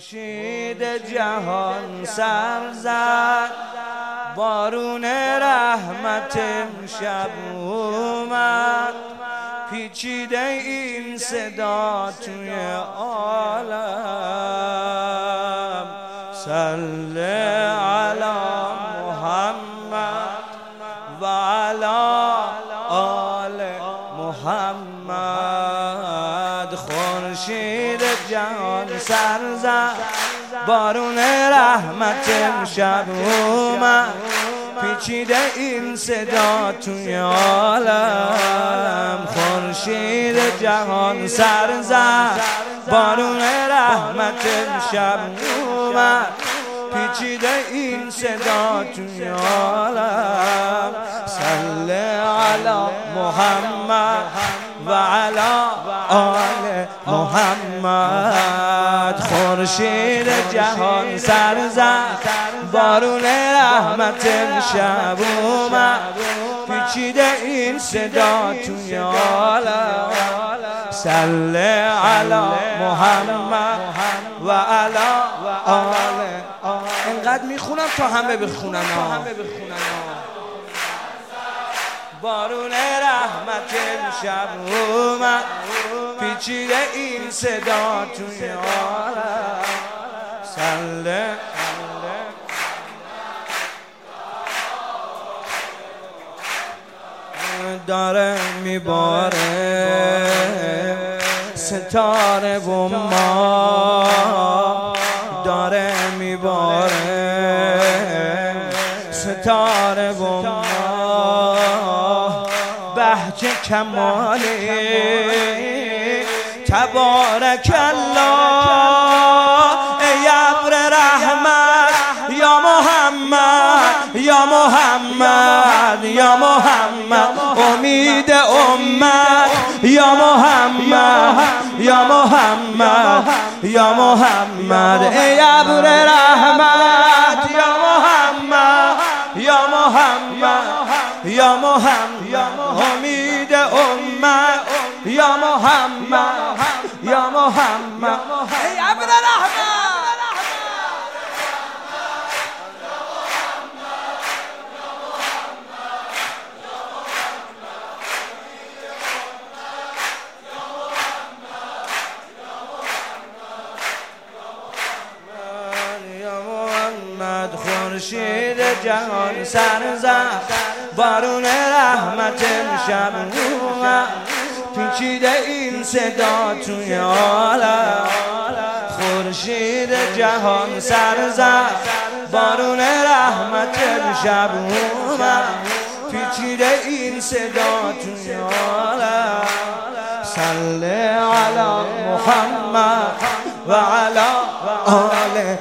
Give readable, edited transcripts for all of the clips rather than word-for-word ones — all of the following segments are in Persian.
خورشید جهان سر زد، بارون رحمت امشب اومد، پیچیده این صدا توی عالم. صل علی محمد و علی آل محمد. خورشید جهان سر زد، بارون رحمت امشب اومد، پیچیده این صدا توی عالم. خورشید جهان سر زد، بارون رحمت امشب اومد، پیچیده این صدا توی عالم. صل علی محمد و علی آل محمد. خورشید جهان سر زد، بارون رحمت امشب اومد، پیچیده این صدا توی عالم. صل علی محمد و علی آل. اینقدر میخونم تا همه بخونن. بارون رحمت امشب اومد، پیچیده این صدا توی عالم. صل داره میباره ستاره و ما، داره میباره ستاره و ما، بهجه کمالی تبارک الله. ای ابر رحمت یا محمد یا محمد یا محمد، امید امت یا محمد یا محمد یا محمد. ای ابر رحمت یا محمد یا محمد یا محمد، امید امت یا محمد یا محمد. ای ابر رحمت خورشید جهان سر زد، بارون رحمت امشب اومد، پیچیده این صدا توی عالم. خورشید جهان سر زد، بارون رحمت امشب اومد، پیچیده این صدا توی عالم. صل علی محمد و علی آل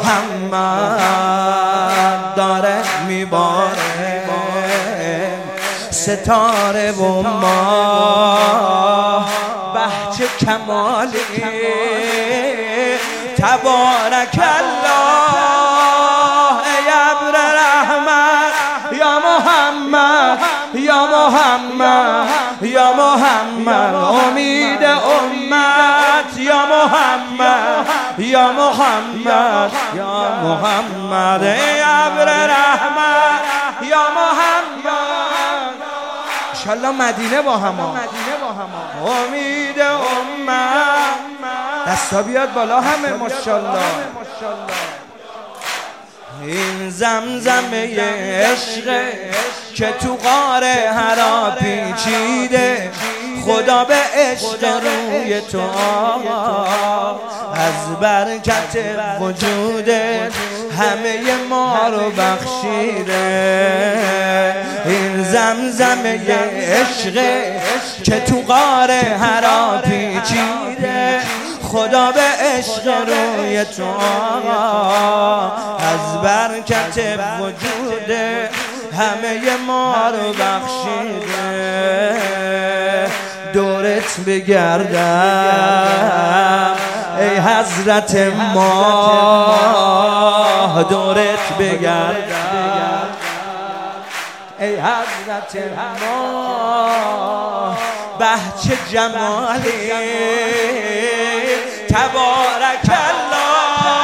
محمد. داره میباره ستاره و ما، بهجه کمالی تبارک الله. ای ابر رحمت یا محمد یا محمد یا محمد، امید امت یا محمد یا محمد یا محمد. ای ابر رحمت یا محمد، انشالله مدینه با هم، امید امت. دستا بیاد بالا همه ماشالله. این زمزمه عشق که تو غار حرا پیچیده، خدا به عشق روی تو آقا، از برکت وجودت همه ما رو بخشیده. این زمزمه عشق که تو غار حرا پیچیده، خدا به عشق روی تو آقا، از برکت وجود همه ما رو بخشیده. دورت بگردم ای حضرت ما، دورت بگردم ای حضرت ما، بهچه جمالی تبارک الله.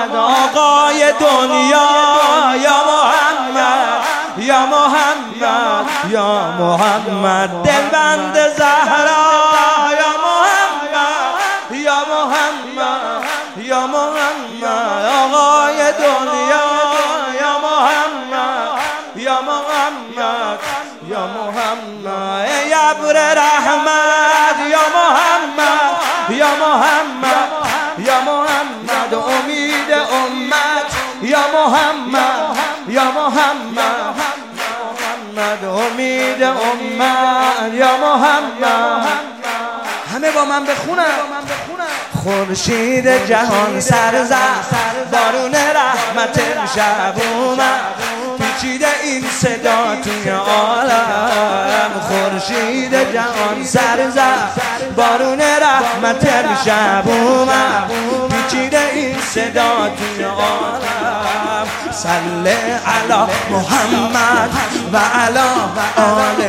محمد آقای دنیا یا محمد یا محمد یا محمد دلبند زهرا یا محمد یا محمد یا محمد آقای دنیا یا محمد یا محمد یا محمد ای ابر رحمت یا محمد یا محمد یا محمد امید امت یا محمد یا محمد محمد امید امت یا محمد همه با من بخونن خورشید جهان سر زد بارون رحمت امشب اومد پیچیده این صدا توی عالم خورشید جهان سر زد بارون رحمت امشب اومد پیچیده این صدا توی عالم صلی علی محمد و علی آل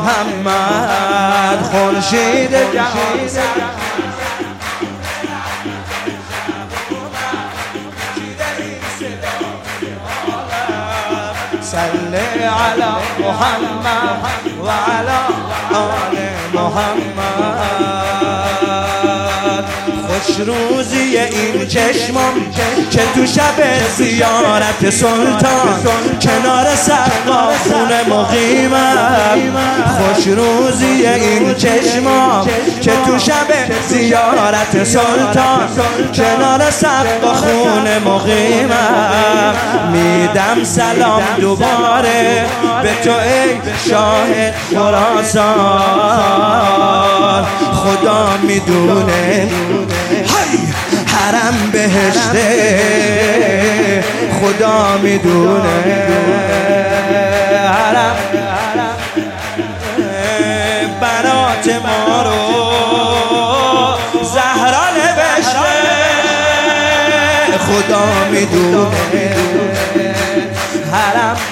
محمد خورشید جهان سر صلی علی محمد و علی آل محمد خوش روزی این چشمم که تو شب زیارت سلطان کنار سقا خونه مقیمم خوش روزی این چشمم که تو شب زیارت سلطان کنار سقا خونه مقیمم میدم سلام دوباره به تو ای شاه خراسان خدا میدونه حرم بهشته خدا میدونه حرم برات ما رو زهرا نوشته خدا میدونه حرم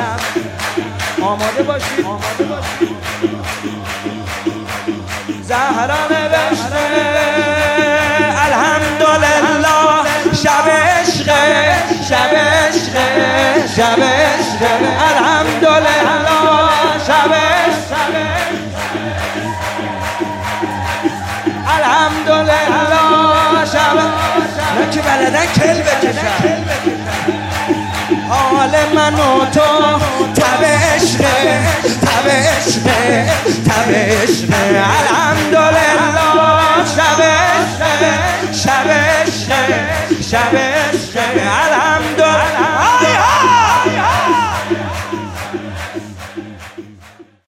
آماده باشید زهرا نوشته الحمدلله شب عشق شب عشق شب عشق الحمدلله شب عشق الحمدلله شب نه که بلدن کل بکشن حال من و تو تب عشق تب عشق تب عشق الحمدلله شب عشق شب عشق شب عشق الحمدلله